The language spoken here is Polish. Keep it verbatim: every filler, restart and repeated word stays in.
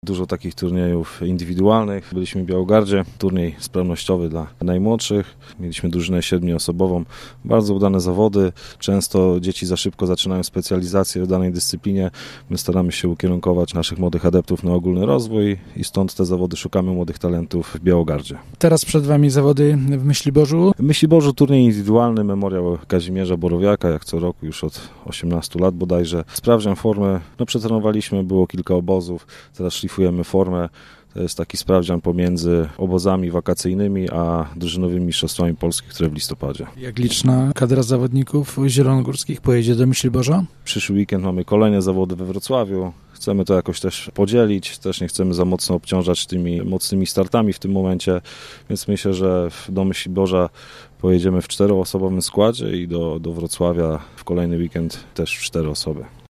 Dużo takich turniejów indywidualnych. Byliśmy w Białogardzie, turniej sprawnościowy dla najmłodszych. Mieliśmy drużynę siedmioosobową. Bardzo udane zawody. Często dzieci za szybko zaczynają specjalizację w danej dyscyplinie. My staramy się ukierunkować naszych młodych adeptów na ogólny rozwój i stąd te zawody szukamy młodych talentów w Białogardzie. Teraz przed Wami zawody w Myśliborzu. W Myśliborzu turniej indywidualny, memoriał Kazimierza Borowiaka, jak co roku już od osiemnastu lat bodajże. Sprawdzian formę. No przetrenowaliśmy, było kilka obozów. Teraz szlifujemy formę. To jest taki sprawdzian pomiędzy obozami wakacyjnymi a drużynowymi mistrzostwami Polski, które w listopadzie. Jak liczna kadra zawodników zielonogórskich pojedzie do Myśliborza? Przyszły weekend mamy kolejne zawody we Wrocławiu. Chcemy to jakoś też podzielić, też nie chcemy za mocno obciążać tymi mocnymi startami w tym momencie, więc myślę, że do Myśliborza pojedziemy w czteroosobowym składzie i do, do Wrocławia w kolejny weekend też w cztery osoby.